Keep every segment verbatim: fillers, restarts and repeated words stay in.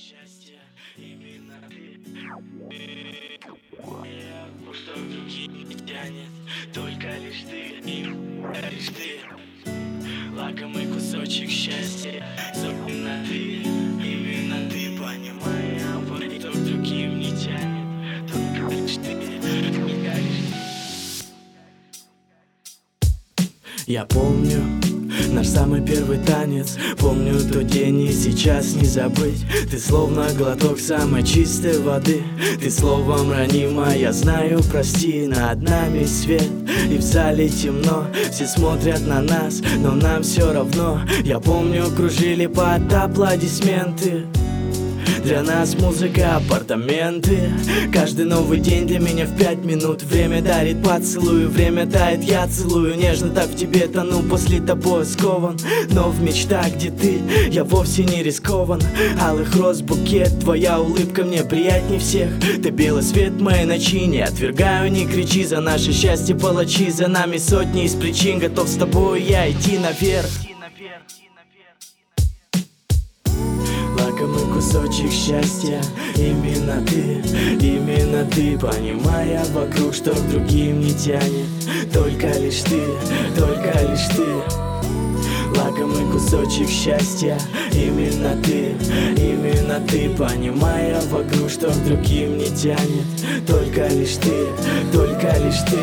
счастья, именно ты. Что другие не тянет, только лишь ты, именно лишь ты. Лакомый кусочек счастья, именно ты, именно ты. Понимаю, никто к другим не тянет, только лишь ты, именно лишь ты. Я помню наш самый первый танец, помню тот день и сейчас не забыть. Ты словно глоток самой чистой воды, ты словом ранима, я знаю, прости. Над нами свет и в зале темно, все смотрят на нас, но нам все равно. Я помню, кружили под аплодисменты, для нас музыка, апартаменты. Каждый новый день для меня в пять минут. Время дарит поцелуй, время тает, я целую. Нежно так в тебе тону, после тобой скован. Но в мечтах, где ты, я вовсе не рискован. Алых роз букет, твоя улыбка мне приятней всех. Ты белый свет моей ночи, не отвергаю, не кричи. За наше счастье палачи, за нами сотни из причин. Готов с тобой я идти наверх. Лакомый кусочек счастья, именно ты, именно ты. Понимая вокруг, что к другим не тянет, только лишь ты, только лишь ты. Лакомый кусочек счастья, именно ты, именно ты. Понимая вокруг, что к другим не тянет, только лишь ты, только лишь ты.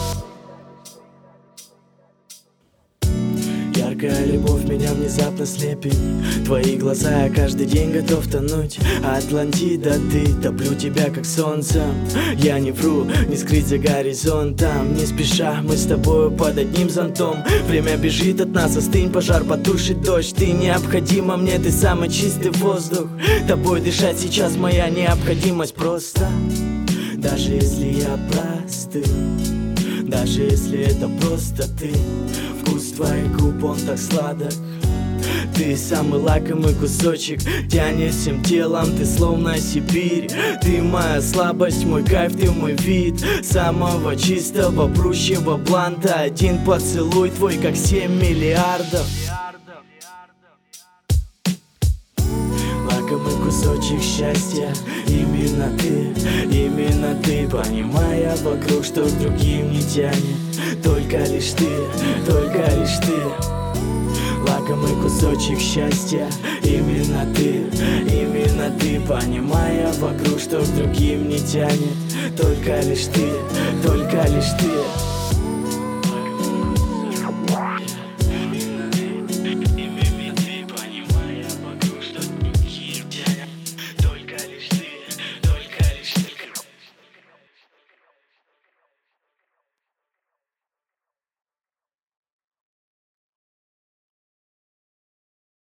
Яркая любовь меня внезапно слепит, твои глаза, я каждый день готов тонуть. Атлантида, ты, топлю тебя как солнцем. Я не вру, не скрыть за горизонтом. Не спеша, мы с тобою под одним зонтом. Время бежит от нас, остынь, пожар потушит дождь. Ты необходима мне, ты самый чистый воздух. Тобой дышать сейчас моя необходимость просто. Даже если я простыл, даже если это просто ты. Вкус твоих губ, он так сладок. Ты самый лакомый кусочек, тянет всем телом, ты словно Сибирь. Ты моя слабость, мой кайф, ты мой вид самого чистого, прущего бланта. Один поцелуй твой, как семь миллиардов. Лакомый кусочек счастья, именно ты, именно ты. Понимая вокруг, что к другим не тянет, только лишь ты, только лишь ты. Лакомый кусочек счастья, именно ты, именно ты. Понимая вокруг, что к другим не тянет, только лишь ты, только лишь ты.